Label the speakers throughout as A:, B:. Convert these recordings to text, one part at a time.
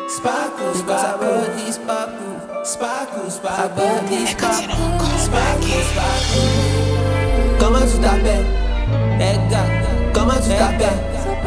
A: Sparkle, sparkle, sparkle, sparkle, sparkle, sparkle, sparkle. Comment tu t'appelles? Hey gars, comment tu t'appelles?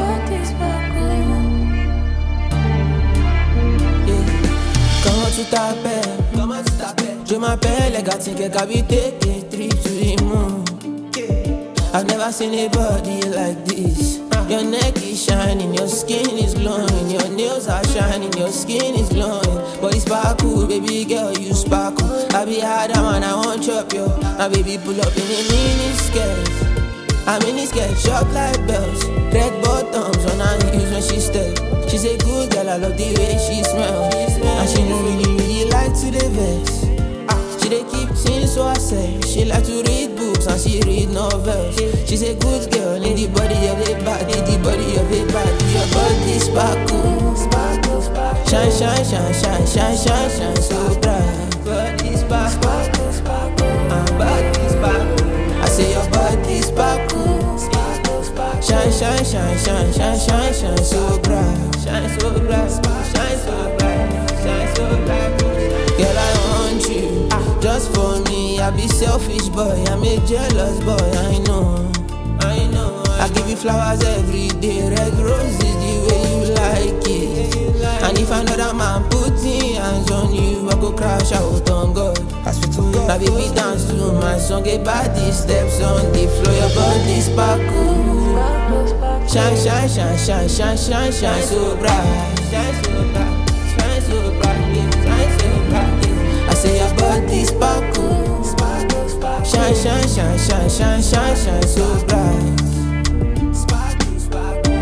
A: Comment tu t'appelles? Comment tu t'appelles? Je m'appelle les gars, t'inquiète qu'habiter tes trips sur les mots. I've never seen anybody like this. Your neck is shining, your skin is glowing. Your nails are shining, your skin is glowing. Body sparkle, baby girl, you sparkle. I be hard, man, I won't chop you. My baby pull up in a mini skirt. A mini skirt, short like bells. Red bottoms on her heels when she step. She's a good girl, I love the way she smells. And she don't really like to the vex. She dey keep things so I say. She like to read books and she read novels. She's a good girl in the body of a body, the body of a body. Your body sparkle, sparkle, sparkle. Shine, shine, shine, shine, shine, shine, shine so bright. Body sparkle, sparkle, body sparkle. I say your body sparkle, sparkle, sparkle. Shine, shine, shine, shine, shine, shine, shine so bright. Shine so bright, shine so bright, shine so bright. Girl, I want you, just for me. I be selfish boy, I'm a jealous boy. I know. I give you flowers every day, red roses the way you like it. And if another man putting hands on you, I go crash out on God. Now baby dance to my song, get body steps on the floor. Your body sparkle, shine, shine, shine, shine, shine, shine, shine so bright, shine so bright, shine so bright, shine so bright. I say your body sparkle, sparkle, sparkle. Shine, shine, shine, shine, shine, shine, shine so bright. Sparkle, sparkle.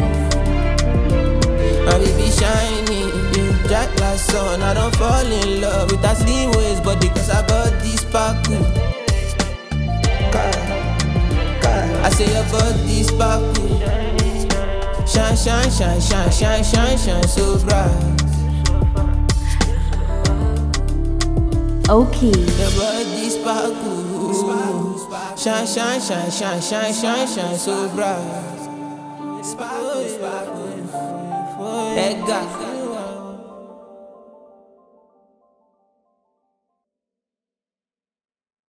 A: My baby shining, bright like sun. I don't fall in love with her slim waist, but because her body sparkle. I say your body sparkle. Shine, shine, shine, shine, shine, shine, shine so bright.
B: Okay.
A: Your body sparkle, shine, shine, shine, shine, shine, shine, shine so bright. Sparkle, sparkle, hey God.